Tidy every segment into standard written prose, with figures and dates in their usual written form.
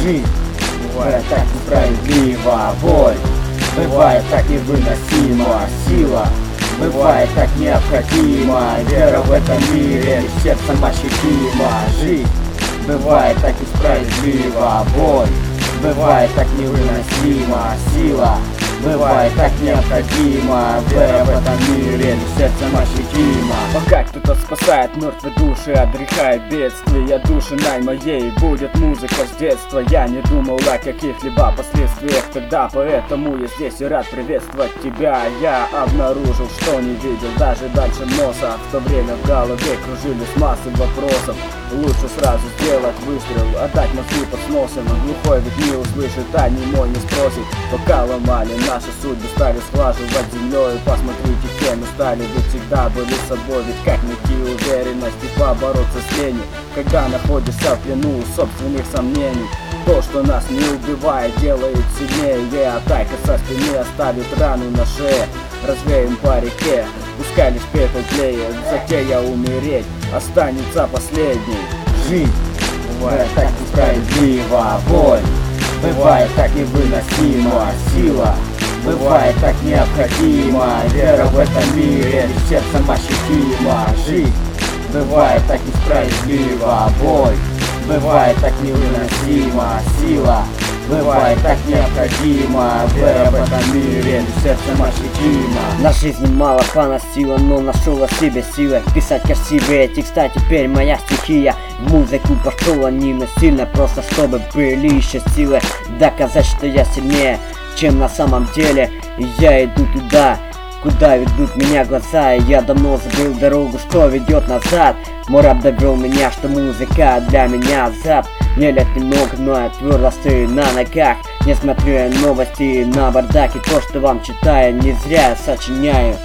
Жизнь бывает так несправедлива, боль бывает так невыносима, сила бывает так необходима, вера в этом мире сердцем ощутима. Жизнь бывает так несправедлива, боль бывает так невыносима, сила бывает так необходима, вера в этом мире сердцем ощутима. Пока кто-то спасает мертвые души от греха и бедствия, душиной моей будет музыка с детства. Я не думал о каких-либо последствиях тогда, поэтому я здесь и рад приветствовать тебя. Я обнаружил, что не видел даже дальше носа. В то время в голове кружились массы вопросов. Лучше сразу сделать выстрел, отдать мозги под сносом. Глухой ведь не услышит, а немой не спросит. Пока ломали наши судьбы, стали сглаживать землей. Посмотрите, кем мы стали, ведь всегда были собой. Ведь как найти уверенность и побороться с ленью, когда находишься в плену собственных сомнений? То, что нас не убивает, делает сильнее. Атака со спины оставит рану на шее. Развеем по реке, пускай лишь пепел тлеет, затея умереть останется последней. Жизнь бывает так несправедлива, боль бывает так невыносима, сила бывает так необходима, вера в этом мире сердцем ощутима. Жизнь бывает так несправедлива, боль бывает так невыносима, сила бывает так необходима, вера в этом мире сердцем ощутима. На жизни мало поносила, но нашел в себе силы писать красивые текста, теперь моя стихия. В музыку пошел не насильно, просто чтобы были еще силы доказать, что я сильнее, чем на самом деле. И я иду туда, куда ведут меня глаза. И я давно забыл дорогу, что ведет назад. Мой раб довел меня, что музыка для меня зад. Мне лет немного, но я твердо стою на ногах. Не смотрю я новости на бардак. И то, что вам читаю, не зря я сочиняю.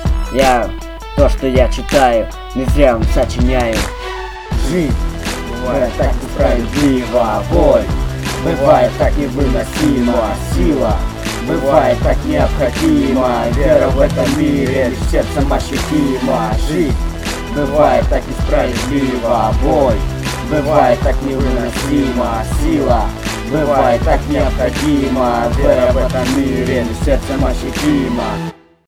То, что я читаю, не зря вам сочиняю. Жизнь бывает так несправедлива, боль бывает так невыносима, сила бывает так необходима, вера в этом мире сердцем ощутима. Жизнь бывает так несправедлива, боль бывает так невыносима, сила бывает так необходима, вера в этом мире сердцем ощутима.